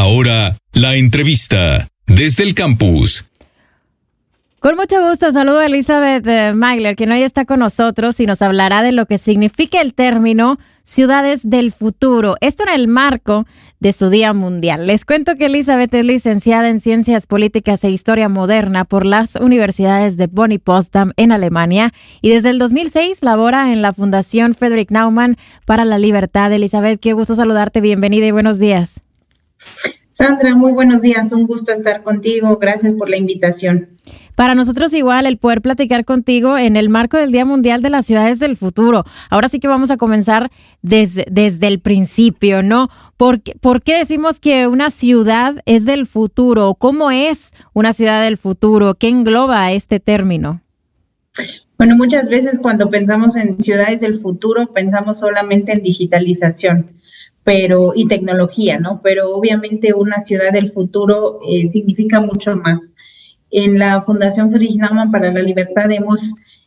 Ahora, la entrevista desde el campus. Con mucho gusto, saludo a Elizabeth Magler, quien hoy está con nosotros y nos hablará de lo que significa el término Ciudades del Futuro. Esto en el marco de su Día Mundial. Les cuento que Elizabeth es licenciada en Ciencias Políticas e Historia Moderna por las universidades de Bonn y Potsdam en Alemania y desde el 2006 labora en la Fundación Friedrich Naumann para la Libertad. Elizabeth, qué gusto saludarte, bienvenida y buenos días. Sandra, muy buenos días, un gusto estar contigo, gracias por la invitación. Para nosotros igual el poder platicar contigo en el marco del Día Mundial de las Ciudades del Futuro. Ahora sí que vamos a comenzar desde el principio, ¿no? ¿Por qué decimos que una ciudad es del futuro? ¿Cómo es una ciudad del futuro? ¿Qué engloba este término? Bueno, muchas veces cuando pensamos en ciudades del futuro pensamos solamente en digitalización y tecnología, ¿no? Pero obviamente una ciudad del futuro significa mucho más. En la Fundación Friedrich Naumann para la Libertad hemos,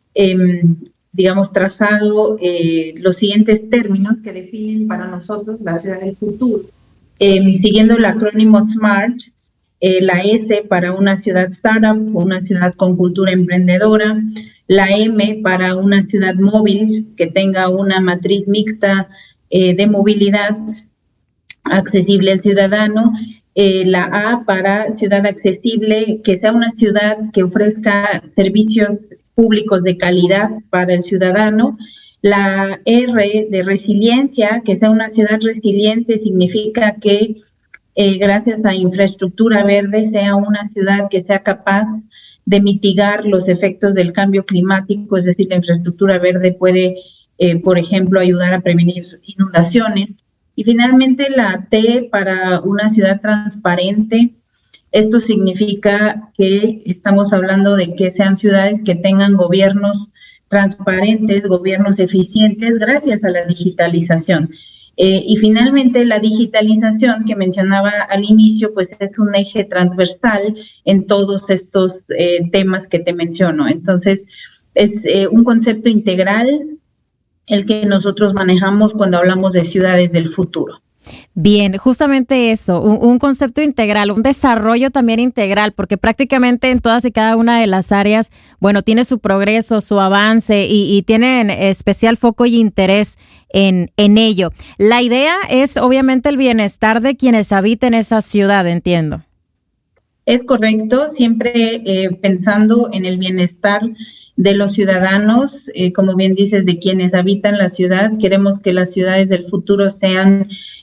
trazado los siguientes términos que definen para nosotros la ciudad del futuro. Siguiendo el acrónimo SMART, la S para una ciudad startup, una ciudad con cultura emprendedora, la M para una ciudad móvil que tenga una matriz mixta de movilidad accesible al ciudadano, la A para ciudad accesible, que sea una ciudad que ofrezca servicios públicos de calidad para el ciudadano, la R de resiliencia, que sea una ciudad resiliente, significa que gracias a infraestructura verde sea una ciudad que sea capaz de mitigar los efectos del cambio climático, es decir, la infraestructura verde puede por ejemplo, ayudar a prevenir inundaciones. Y finalmente la T para una ciudad transparente. Esto significa que estamos hablando de que sean ciudades que tengan gobiernos transparentes, gobiernos eficientes gracias a la digitalización. Y finalmente la digitalización que mencionaba al inicio, pues es un eje transversal en todos estos temas que te menciono. Entonces, es un concepto integral el que nosotros manejamos cuando hablamos de ciudades del futuro. Bien, justamente eso, un concepto integral, un desarrollo también integral, porque prácticamente en todas y cada una de las áreas, bueno, tiene su progreso, su avance y tienen especial foco y interés en ello. La idea es obviamente el bienestar de quienes habiten esa ciudad, entiendo. Es correcto, siempre pensando en el bienestar de los ciudadanos, como bien dices, de quienes habitan la ciudad. Queremos que las ciudades del futuro sean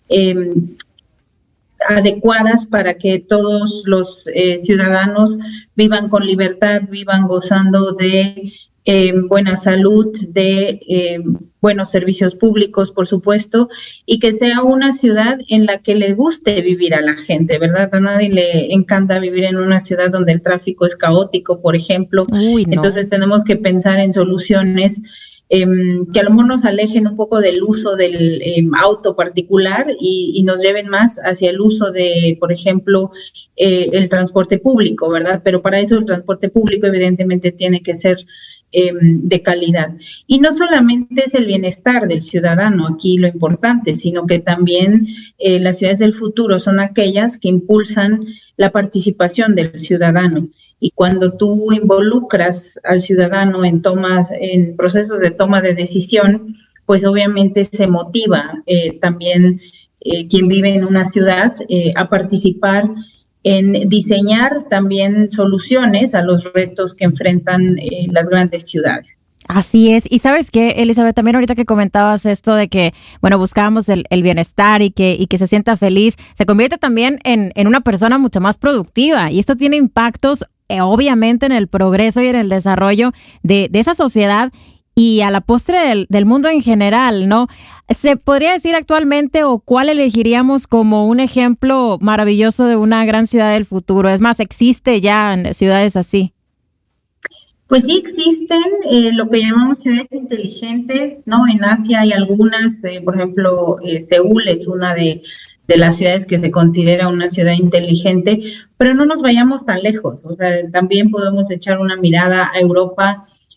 adecuadas para que todos los ciudadanos vivan con libertad, vivan gozando de buena salud, de buenos servicios públicos, por supuesto, y que sea una ciudad en la que le guste vivir a la gente, ¿verdad? A nadie le encanta vivir en una ciudad donde el tráfico es caótico, por ejemplo. Uy, no. Entonces tenemos que pensar en soluciones que a lo mejor nos alejen un poco del uso del auto particular y nos lleven más hacia el uso de, por ejemplo, el transporte público, ¿verdad? Pero para eso el transporte público evidentemente tiene que ser de calidad. Y no solamente es el bienestar del ciudadano aquí lo importante, sino que también las ciudades del futuro son aquellas que impulsan la participación del ciudadano. Y cuando tú involucras al ciudadano en procesos de toma de decisión, pues obviamente se motiva también quien vive en una ciudad a participar en diseñar también soluciones a los retos que enfrentan las grandes ciudades. Así es. Y ¿sabes qué, Elizabeth? También ahorita que comentabas esto de que, bueno, buscábamos el bienestar y que se sienta feliz, se convierte también en una persona mucho más productiva. Y esto tiene impactos, obviamente, en el progreso y en el desarrollo de esa sociedad y a la postre del mundo en general, ¿no? ¿Se podría decir actualmente o cuál elegiríamos como un ejemplo maravilloso de una gran ciudad del futuro? Es más, ¿existe ya en ciudades así? Pues sí existen lo que llamamos ciudades inteligentes, ¿no? En Asia hay algunas, por ejemplo, Seúl es una de las ciudades que se considera una ciudad inteligente, pero no nos vayamos tan lejos, o sea, también podemos echar una mirada a Europa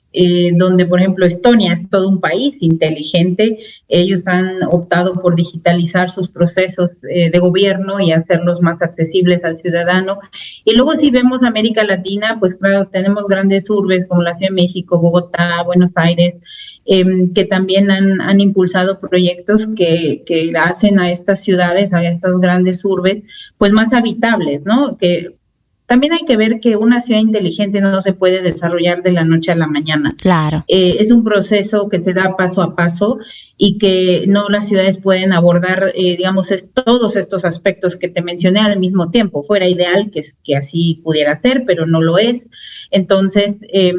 donde, por ejemplo, Estonia es todo un país inteligente. Ellos han optado por digitalizar sus procesos de gobierno y hacerlos más accesibles al ciudadano. Y luego si vemos América Latina, pues claro, tenemos grandes urbes como la Ciudad de México, Bogotá, Buenos Aires, que también han impulsado proyectos que hacen a estas ciudades, a estas grandes urbes, pues más habitables, ¿no? Que también hay que ver que una ciudad inteligente no se puede desarrollar de la noche a la mañana. Claro. Es un proceso que se da paso a paso y que no las ciudades pueden abordar, digamos, todos estos aspectos que te mencioné al mismo tiempo. Fuera ideal que así pudiera ser, pero no lo es. Entonces,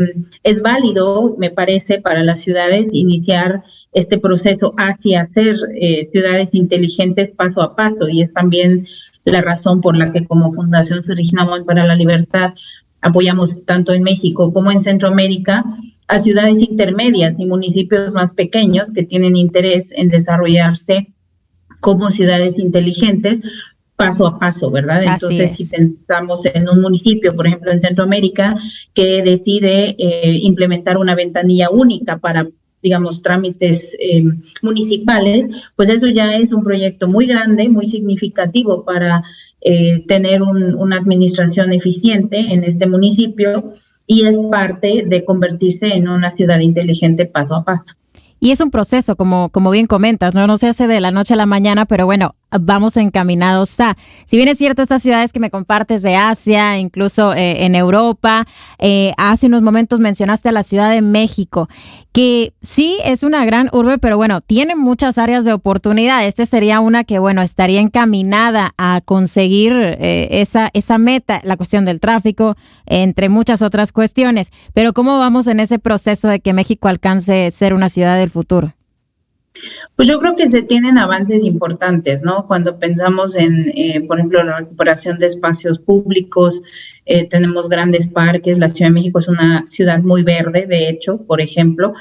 es válido, me parece, para las ciudades iniciar este proceso hacia ser ciudades inteligentes paso a paso, y es también la razón por la que como Fundación Surijinamón para la Libertad apoyamos tanto en México como en Centroamérica a ciudades intermedias y municipios más pequeños que tienen interés en desarrollarse como ciudades inteligentes paso a paso, ¿verdad? Entonces, si pensamos en un municipio, por ejemplo, en Centroamérica, que decide implementar una ventanilla única para, digamos, trámites municipales, pues eso ya es un proyecto muy grande, muy significativo para tener una administración eficiente en este municipio, y es parte de convertirse en una ciudad inteligente paso a paso. Y es un proceso, como bien comentas, ¿no? No se hace de la noche a la mañana, pero bueno, vamos encaminados a. Si bien es cierto, estas ciudades que me compartes de Asia, incluso en Europa, hace unos momentos mencionaste a la Ciudad de México, que sí es una gran urbe, pero bueno, tiene muchas áreas de oportunidad. Este sería una que, bueno, estaría encaminada a conseguir esa meta, la cuestión del tráfico, entre muchas otras cuestiones. Pero ¿cómo vamos en ese proceso de que México alcance ser una ciudad del futuro? Pues yo creo que se tienen avances importantes, ¿no? Cuando pensamos en, por ejemplo, la recuperación de espacios públicos, tenemos grandes parques. La Ciudad de México es una ciudad muy verde, de hecho, por ejemplo,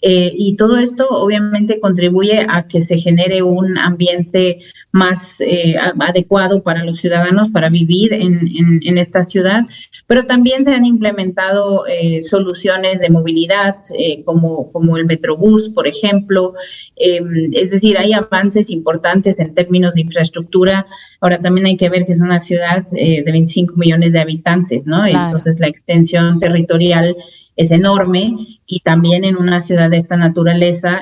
y todo esto obviamente contribuye a que se genere un ambiente más adecuado para los ciudadanos para vivir en esta ciudad, pero también se han implementado soluciones de movilidad como el Metrobús, por ejemplo. Es decir, hay avances importantes en términos de infraestructura. Ahora también hay que ver que es una ciudad de 25 millones de habitantes, ¿no? Claro. Entonces la extensión territorial es enorme, y también en una ciudad de esta naturaleza,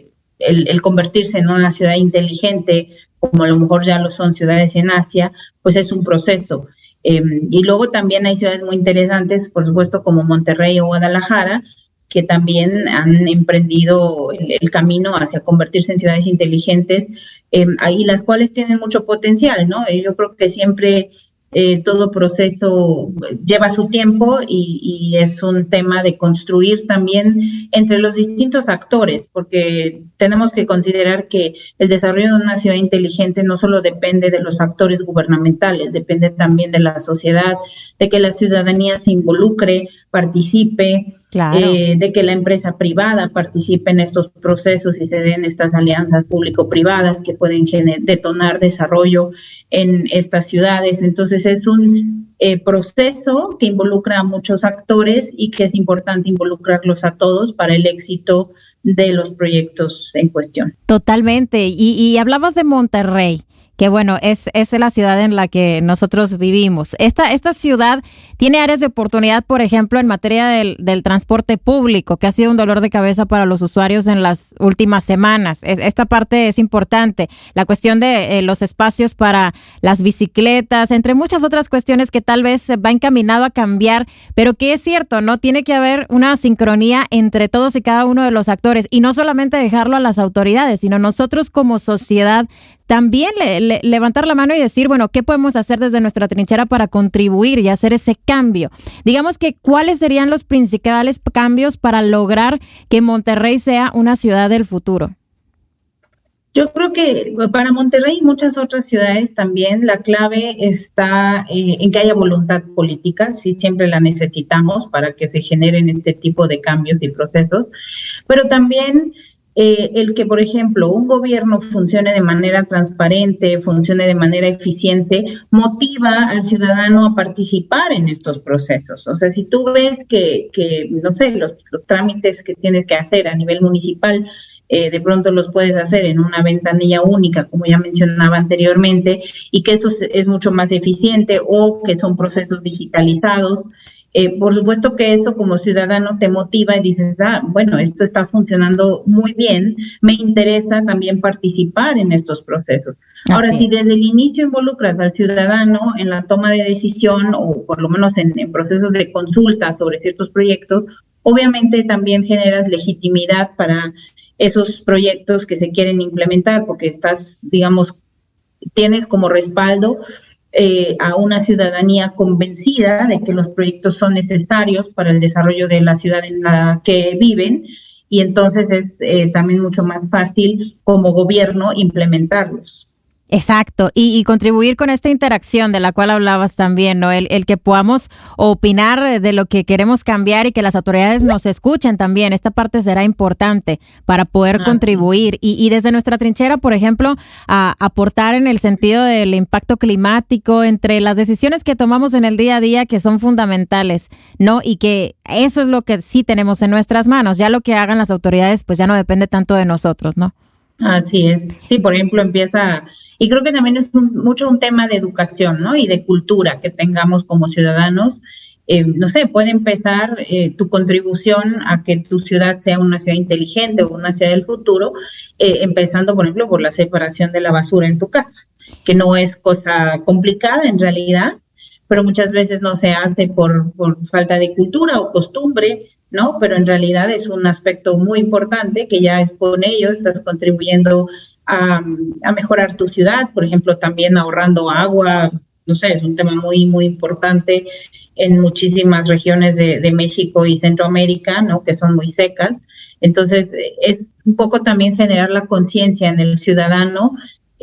el convertirse en una ciudad inteligente, como a lo mejor ya lo son ciudades en Asia, pues es un proceso. Y luego también hay ciudades muy interesantes, por supuesto, como Monterrey o Guadalajara, que también han emprendido el camino hacia convertirse en ciudades inteligentes, y las cuales tienen mucho potencial, ¿no? Yo creo que siempre todo proceso lleva su tiempo, y es un tema de construir también entre los distintos actores, porque tenemos que considerar que el desarrollo de una ciudad inteligente no solo depende de los actores gubernamentales, depende también de la sociedad, de que la ciudadanía se involucre, participe, claro, de que la empresa privada participe en estos procesos y se den estas alianzas público-privadas que pueden detonar desarrollo en estas ciudades. Entonces es un proceso que involucra a muchos actores y que es importante involucrarlos a todos para el éxito de los proyectos en cuestión. Totalmente. Y hablabas de Monterrey, que bueno, es la ciudad en la que nosotros vivimos. Esta ciudad tiene áreas de oportunidad, por ejemplo, en materia del transporte público, que ha sido un dolor de cabeza para los usuarios en las últimas semanas. Esta parte es importante. La cuestión de los espacios para las bicicletas, entre muchas otras cuestiones que tal vez va encaminado a cambiar, pero que es cierto, ¿no? Tiene que haber una sincronía entre todos y cada uno de los actores, y no solamente dejarlo a las autoridades, sino nosotros como sociedad también levantar la mano y decir, bueno, ¿qué podemos hacer desde nuestra trinchera para contribuir y hacer ese cambio? Digamos que, ¿cuáles serían los principales cambios para lograr que Monterrey sea una ciudad del futuro? Yo creo que para Monterrey y muchas otras ciudades también la clave está en que haya voluntad política. Sí, siempre la necesitamos para que se generen este tipo de cambios y procesos, pero también el que, por ejemplo, un gobierno funcione de manera transparente, funcione de manera eficiente, motiva al ciudadano a participar en estos procesos. O sea, si tú ves que no sé, los trámites que tienes que hacer a nivel municipal, de pronto los puedes hacer en una ventanilla única, como ya mencionaba anteriormente, y que eso es mucho más eficiente, o que son procesos digitalizados. Por supuesto que esto como ciudadano te motiva y dices, bueno, esto está funcionando muy bien, me interesa también participar en estos procesos. Ahora, si desde el inicio involucras al ciudadano en la toma de decisión, o por lo menos en procesos de consulta sobre ciertos proyectos, obviamente también generas legitimidad para esos proyectos que se quieren implementar, porque estás, digamos, tienes como respaldo a una ciudadanía convencida de que los proyectos son necesarios para el desarrollo de la ciudad en la que viven, y entonces es también mucho más fácil como gobierno implementarlos. Exacto, y contribuir con esta interacción de la cual hablabas también, ¿no? El que podamos opinar de lo que queremos cambiar y que las autoridades nos escuchen también. Esta parte será importante para poder contribuir y desde nuestra trinchera, por ejemplo, a aportar en el sentido del impacto climático entre las decisiones que tomamos en el día a día, que son fundamentales, ¿no? Y que eso es lo que sí tenemos en nuestras manos. Ya lo que hagan las autoridades, pues ya no depende tanto de nosotros, ¿no? Así es. Sí, por ejemplo, y creo que también es mucho un tema de educación, ¿no? Y de cultura que tengamos como ciudadanos. No sé, puede empezar tu contribución a que tu ciudad sea una ciudad inteligente o una ciudad del futuro, empezando, por ejemplo, por la separación de la basura en tu casa, que no es cosa complicada en realidad, pero muchas veces no se hace por falta de cultura o costumbre, ¿no? Pero en realidad es un aspecto muy importante que ya es con ello estás contribuyendo a mejorar tu ciudad, por ejemplo, también ahorrando agua. No sé, es un tema muy, muy importante en muchísimas regiones de México y Centroamérica, ¿no? Que son muy secas. Entonces, es un poco también generar la conciencia en el ciudadano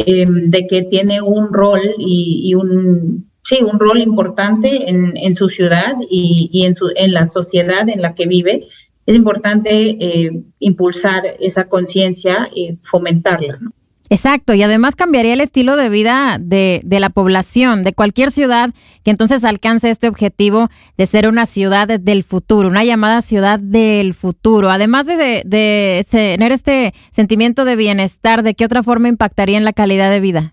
de que tiene un rol y un rol importante en su ciudad y en la sociedad en la que vive. Es importante impulsar esa conciencia y fomentarla, ¿no? Exacto, y además cambiaría el estilo de vida de la población, de cualquier ciudad que entonces alcance este objetivo de ser una ciudad del futuro, una llamada ciudad del futuro. Además de tener este sentimiento de bienestar, ¿de qué otra forma impactaría en la calidad de vida?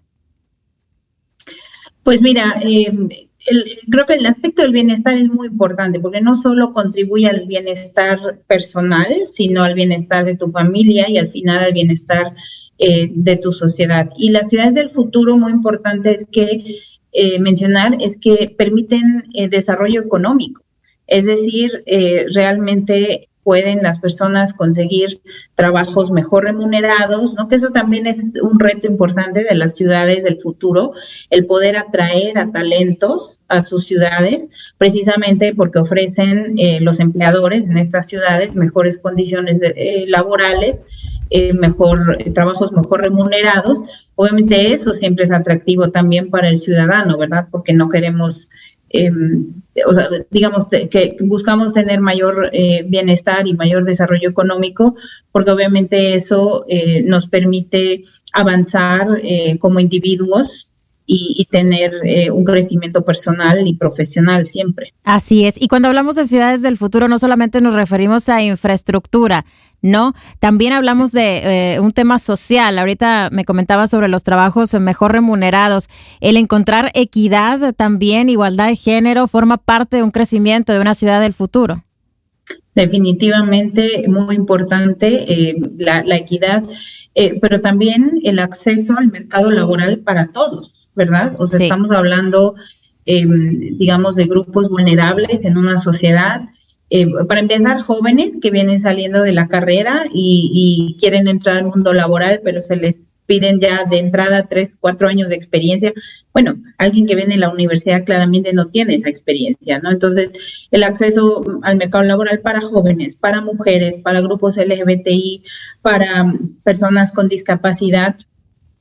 Pues mira, creo que el aspecto del bienestar es muy importante, porque no solo contribuye al bienestar personal, sino al bienestar de tu familia y al final al bienestar de tu sociedad. Y las ciudades del futuro, muy importante es que mencionar, es que permiten el desarrollo económico. Es decir, realmente pueden las personas conseguir trabajos mejor remunerados, ¿no? Que eso también es un reto importante de las ciudades del futuro, el poder atraer a talentos a sus ciudades, precisamente porque ofrecen los empleadores en estas ciudades mejores condiciones laborales, trabajos mejor remunerados. Obviamente eso siempre es atractivo también para el ciudadano, ¿verdad? Porque no queremos... digamos que buscamos tener mayor bienestar y mayor desarrollo económico, porque obviamente eso nos permite avanzar como individuos y tener un crecimiento personal y profesional siempre. Así es. Y cuando hablamos de ciudades del futuro, no solamente nos referimos a infraestructura, ¿no? También hablamos de un tema social. Ahorita me comentaba sobre los trabajos mejor remunerados. El encontrar equidad también, igualdad de género, forma parte de un crecimiento de una ciudad del futuro. Definitivamente muy importante la equidad, pero también el acceso al mercado laboral para todos, ¿verdad? O sea, sí. Estamos hablando, digamos, de grupos vulnerables en una sociedad. Para empezar, jóvenes que vienen saliendo de la carrera y quieren entrar al mundo laboral, pero se les piden ya de entrada 3, 4 años de experiencia. Bueno, alguien que viene de la universidad claramente no tiene esa experiencia, ¿no? Entonces, el acceso al mercado laboral para jóvenes, para mujeres, para grupos LGBTI, para personas con discapacidad,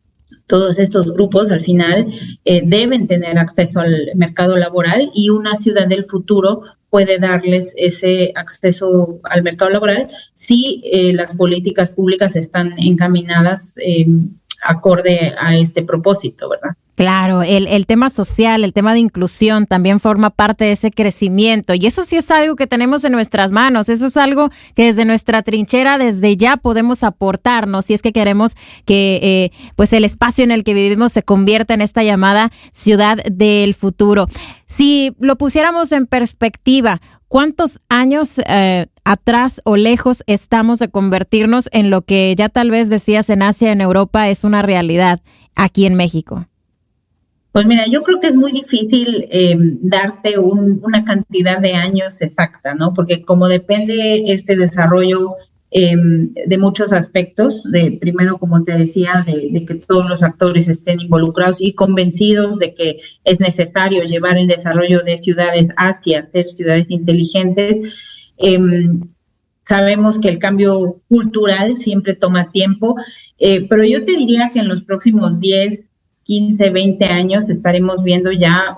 Todos estos grupos al final deben tener acceso al mercado laboral, y una ciudad del futuro puede darles ese acceso al mercado laboral si las políticas públicas están encaminadas acorde a este propósito, ¿verdad? Claro, el tema social, el tema de inclusión también forma parte de ese crecimiento, y eso sí es algo que tenemos en nuestras manos. Eso es algo que desde nuestra trinchera, desde ya podemos aportarnos, si es que queremos que pues el espacio en el que vivimos se convierta en esta llamada ciudad del futuro. Si lo pusiéramos en perspectiva, ¿cuántos años atrás o lejos estamos de convertirnos en lo que ya tal vez decías en Asia, en Europa, es una realidad aquí en México? Pues mira, yo creo que es muy difícil darte una cantidad de años exacta, ¿no? Porque como depende este desarrollo de muchos aspectos, primero, como te decía, de que todos los actores estén involucrados y convencidos de que es necesario llevar el desarrollo de ciudades hacia ser ciudades inteligentes. Sabemos que el cambio cultural siempre toma tiempo, pero yo te diría que en los próximos 10, 15, 20 años estaremos viendo ya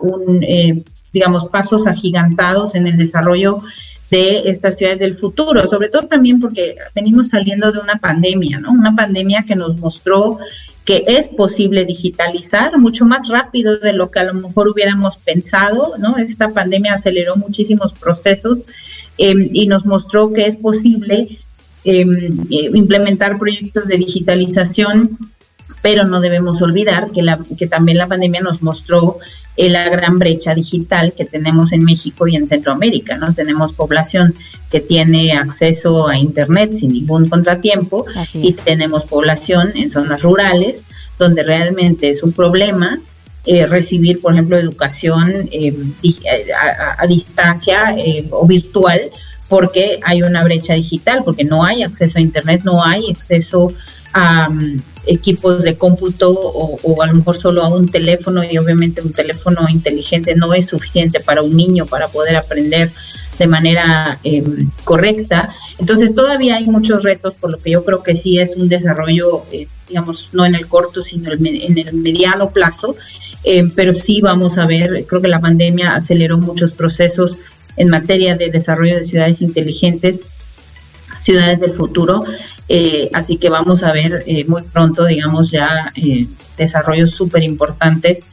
pasos agigantados en el desarrollo de estas ciudades del futuro, sobre todo también porque venimos saliendo de una pandemia, ¿no? Una pandemia que nos mostró que es posible digitalizar mucho más rápido de lo que a lo mejor hubiéramos pensado, ¿no? Esta pandemia aceleró muchísimos procesos y nos mostró que es posible implementar proyectos de digitalización, pero no debemos olvidar que también la pandemia nos mostró la gran brecha digital que tenemos en México y en Centroamérica, ¿no? Tenemos población que tiene acceso a Internet sin ningún contratiempo, y tenemos población en zonas rurales donde realmente es un problema recibir, por ejemplo, educación a distancia o virtual, porque hay una brecha digital, porque no hay acceso a Internet, no hay acceso a equipos de cómputo o a lo mejor solo a un teléfono, y obviamente un teléfono inteligente no es suficiente para un niño para poder aprender de manera correcta. Entonces todavía hay muchos retos, por lo que yo creo que sí es un desarrollo, no en el corto, sino en el mediano plazo, pero sí vamos a ver, creo que la pandemia aceleró muchos procesos en materia de desarrollo de ciudades inteligentes, ciudades del futuro, así que vamos a ver muy pronto, ya desarrollos súper importantes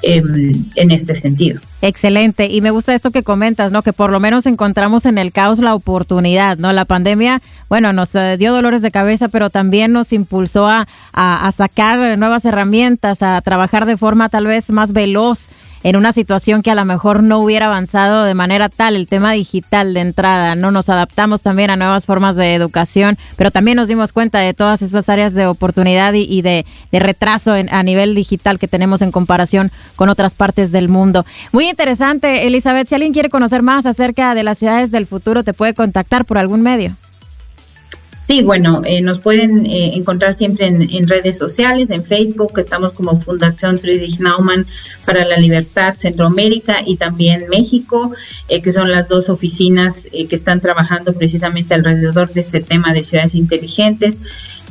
en este sentido. Excelente, y me gusta esto que comentas, ¿no? Que por lo menos encontramos en el caos la oportunidad, ¿no? La pandemia, nos dio dolores de cabeza, pero también nos impulsó a sacar nuevas herramientas, a trabajar de forma tal vez más veloz en una situación que a lo mejor no hubiera avanzado de manera tal. El tema digital de entrada, ¿no? Nos adaptamos también a nuevas formas de educación, pero también nos dimos cuenta de todas esas áreas de oportunidad y de retraso a nivel digital que tenemos en comparación con otras partes del mundo. Muy interesante, Elizabeth. Si alguien quiere conocer más acerca de las ciudades del futuro, ¿te puede contactar por algún medio? Sí, nos pueden encontrar siempre en redes sociales, en Facebook, estamos como Fundación Friedrich Naumann para la Libertad Centroamérica y también México, que son las dos oficinas que están trabajando precisamente alrededor de este tema de ciudades inteligentes,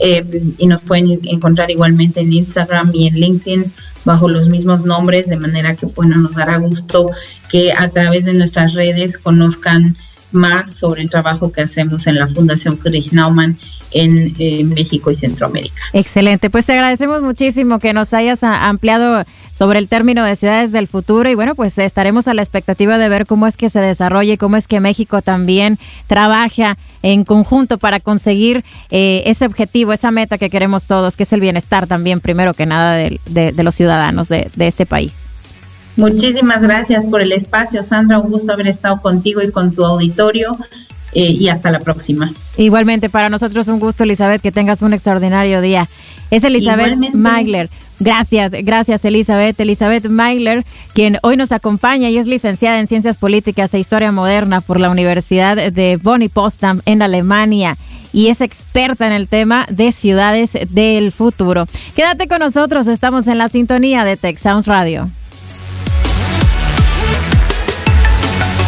y nos pueden encontrar igualmente en Instagram y en LinkedIn bajo los mismos nombres, de manera que nos dará gusto que a través de nuestras redes conozcan más sobre el trabajo que hacemos en la Fundación Friedrich Naumann en México y Centroamérica. Excelente, pues te agradecemos muchísimo que nos hayas ampliado sobre el término de ciudades del futuro, y pues estaremos a la expectativa de ver cómo es que se desarrolla y cómo es que México también trabaja en conjunto para conseguir ese objetivo, esa meta que queremos todos, que es el bienestar también, primero que nada, de los ciudadanos de este país. Muchísimas gracias por el espacio, Sandra. Un gusto haber estado contigo y con tu auditorio, y hasta la próxima. Igualmente, para nosotros un gusto, Elizabeth, que tengas un extraordinario día. Es Elizabeth Meigler. Gracias, Elizabeth. Elizabeth Meigler, quien hoy nos acompaña y es licenciada en Ciencias Políticas e Historia Moderna por la Universidad de Bonn Potsdam en Alemania, y es experta en el tema de ciudades del futuro. Quédate con nosotros, estamos en la sintonía de Tech Sounds Radio.